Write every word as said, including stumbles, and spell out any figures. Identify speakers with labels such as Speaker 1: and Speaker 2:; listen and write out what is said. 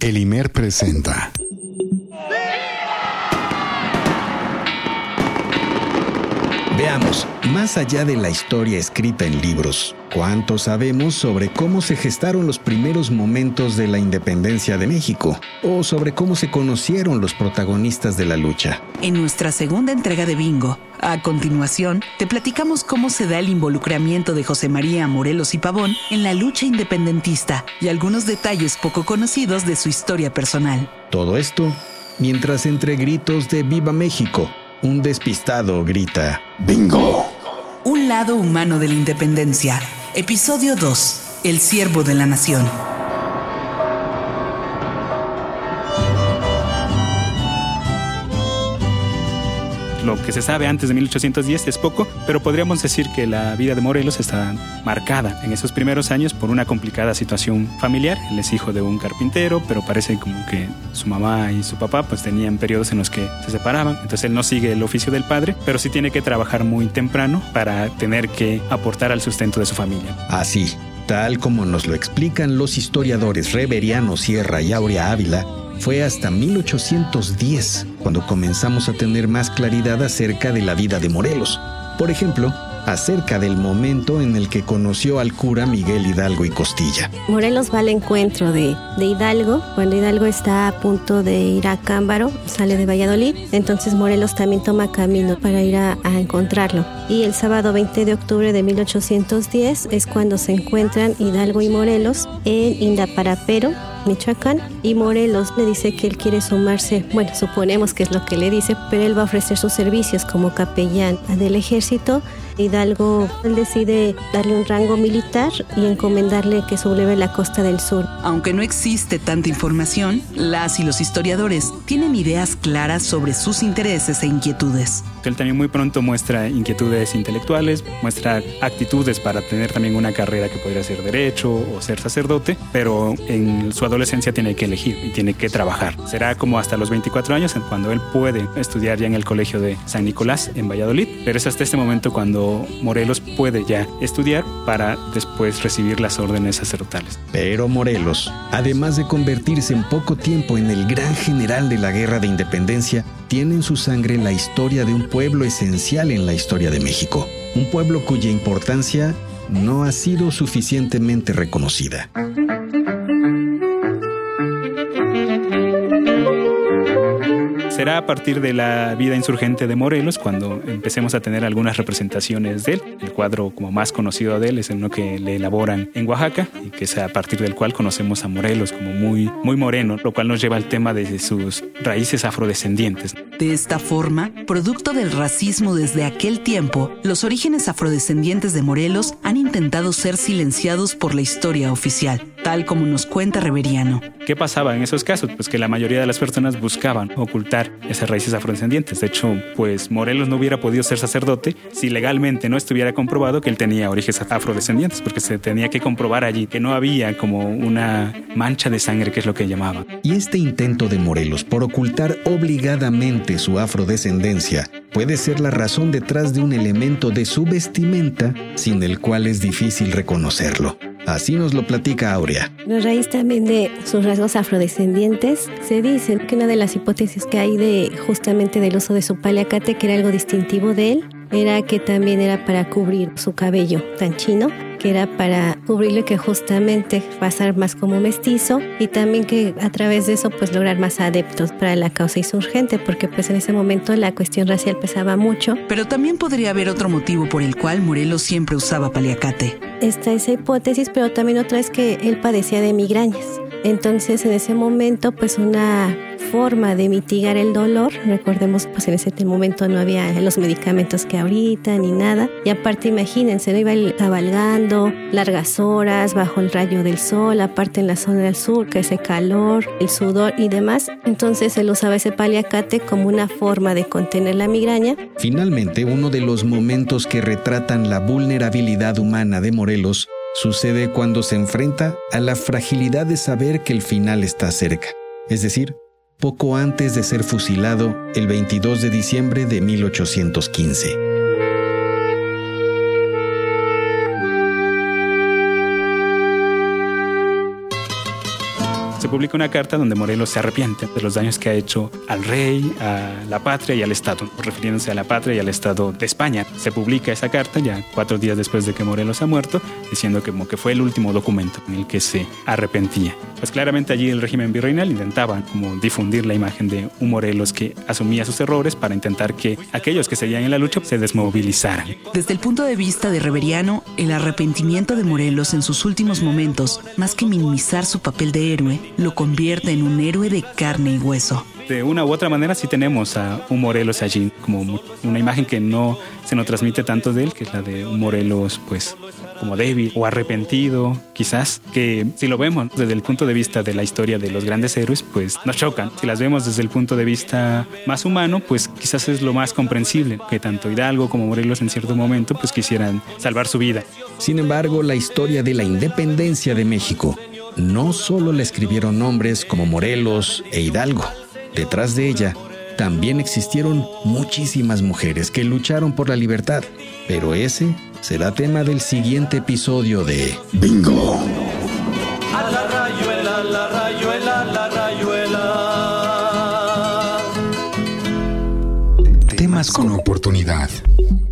Speaker 1: El Imer presenta. Veamos, más allá de la historia escrita en libros, ¿cuánto sabemos sobre cómo se gestaron los primeros momentos de la independencia de México? ¿O sobre cómo se conocieron los protagonistas de la lucha?
Speaker 2: En nuestra segunda entrega de Bingo, a continuación, te platicamos cómo se da el involucramiento de José María Morelos y Pavón en la lucha independentista y algunos detalles poco conocidos de su historia personal.
Speaker 1: Todo esto, mientras entre gritos de ¡Viva México!, un despistado grita ¡Bingo!
Speaker 2: Un lado humano de la independencia. Episodio dos. El siervo de la nación.
Speaker 3: Lo que se sabe antes de mil ochocientos diez es poco, pero podríamos decir que la vida de Morelos está marcada en esos primeros años por una complicada situación familiar. Él es hijo de un carpintero, pero parece como que su mamá y su papá pues tenían periodos en los que se separaban. Entonces él no sigue el oficio del padre, pero sí tiene que trabajar muy temprano para tener que aportar al sustento de su familia.
Speaker 1: Así, tal como nos lo explican los historiadores Reveriano Sierra y Aurea Ávila, fue hasta mil ochocientos diez cuando comenzamos a tener más claridad acerca de la vida de Morelos. Por ejemplo, acerca del momento en el que conoció al cura Miguel Hidalgo y Costilla.
Speaker 4: Morelos va al encuentro de, de Hidalgo, cuando Hidalgo está a punto de ir a Cámbaro, sale de Valladolid, entonces Morelos también toma camino para ir a, a encontrarlo. Y el sábado veinte de octubre de mil ochocientos diez es cuando se encuentran Hidalgo y Morelos en Indaparapero, Michoacán, y Morelos le dice que él quiere sumarse, bueno, suponemos que es lo que le dice, pero él va a ofrecer sus servicios como capellán del ejército. Hidalgo él decide darle un rango militar y encomendarle que subleve la costa del sur.
Speaker 2: Aunque no existe tanta información, las y los historiadores tienen ideas claras sobre sus intereses e inquietudes.
Speaker 3: Él también muy pronto muestra inquietudes intelectuales, muestra actitudes para tener también una carrera que podría ser derecho o ser sacerdote, pero en su adolescencia tiene que elegir y tiene que trabajar. Será como hasta los veinticuatro años cuando él puede estudiar ya en el colegio de San Nicolás en Valladolid, pero es hasta este momento cuando Morelos puede ya estudiar para después recibir las órdenes sacerdotales.
Speaker 1: Pero Morelos, además de convertirse en poco tiempo en el gran general de la Guerra de Independencia, tiene en su sangre la historia de un pueblo esencial en la historia de México. Un pueblo cuya importancia no ha sido suficientemente reconocida.
Speaker 3: Será a partir de la vida insurgente de Morelos cuando empecemos a tener algunas representaciones de él. El cuadro como más conocido de él es uno que le elaboran en Oaxaca y que es a partir del cual conocemos a Morelos como muy, muy moreno, lo cual nos lleva al tema de sus raíces afrodescendientes.
Speaker 2: De esta forma, producto del racismo desde aquel tiempo, los orígenes afrodescendientes de Morelos han intentado ser silenciados por la historia oficial, tal como nos cuenta Reveriano.
Speaker 3: ¿Qué pasaba en esos casos? Pues que la mayoría de las personas buscaban ocultar esas raíces afrodescendientes. De hecho, pues Morelos no hubiera podido ser sacerdote si legalmente no estuviera comprobado que él tenía orígenes afrodescendientes, porque se tenía que comprobar allí que no había como una mancha de sangre, que es lo que llamaban.
Speaker 1: Y este intento de Morelos por ocultar obligadamente su afrodescendencia puede ser la razón detrás de un elemento de su vestimenta sin el cual es difícil reconocerlo. Así nos lo platica Aurea.
Speaker 4: A raíz también de sus rasgos afrodescendientes, se dice que una de las hipótesis que hay de justamente del uso de su paliacate, que era algo distintivo de él, era que también era para cubrir su cabello tan chino, que era para cubrirle que justamente pasar más como mestizo y también que a través de eso pues lograr más adeptos para la causa insurgente, porque pues en ese momento la cuestión racial pesaba mucho.
Speaker 2: Pero también podría haber otro motivo por el cual Morelos siempre usaba paliacate.
Speaker 4: Está esa hipótesis, pero también otra es que él padecía de migrañas. Entonces en ese momento pues una forma de mitigar el dolor, recordemos pues en ese momento no había los medicamentos que ahorita ni nada, y aparte imagínense, no iba cabalgando largas horas bajo el rayo del sol, aparte en la zona del sur que ese calor, el sudor y demás, entonces él usaba ese paliacate como una forma de contener la migraña.
Speaker 1: Finalmente, uno de los momentos que retratan la vulnerabilidad humana de Morelos sucede cuando se enfrenta a la fragilidad de saber que el final está cerca, es decir, poco antes de ser fusilado el veintidós de diciembre de mil ochocientos quince.
Speaker 3: Se publica una carta donde Morelos se arrepiente de los daños que ha hecho al rey, a la patria y al Estado, refiriéndose a la patria y al Estado de España. Se publica esa carta ya cuatro días después de que Morelos ha muerto, diciendo que como que fue el último documento en el que se arrepentía. Pues claramente allí el régimen virreinal intentaba como difundir la imagen de un Morelos que asumía sus errores para intentar que aquellos que seguían en la lucha se desmovilizaran.
Speaker 2: Desde el punto de vista de Reveriano, el arrepentimiento de Morelos en sus últimos momentos, más que minimizar su papel de héroe, lo convierte en un héroe de carne y hueso.
Speaker 3: De una u otra manera sí tenemos a un Morelos allí, como una imagen que no se nos transmite tanto de él, que es la de un Morelos pues como débil o arrepentido, quizás, que si lo vemos desde el punto de vista de la historia de los grandes héroes, pues nos chocan. Si las vemos desde el punto de vista más humano, pues quizás es lo más comprensible, que tanto Hidalgo como Morelos en cierto momento pues quisieran salvar su vida.
Speaker 1: Sin embargo, la historia de la independencia de México no solo la escribieron hombres como Morelos e Hidalgo. Detrás de ella también existieron muchísimas mujeres que lucharon por la libertad, pero ese será tema del siguiente episodio de Bingo.
Speaker 5: A la rayuela, la rayuela, la rayuela.
Speaker 6: Temas con oportunidad.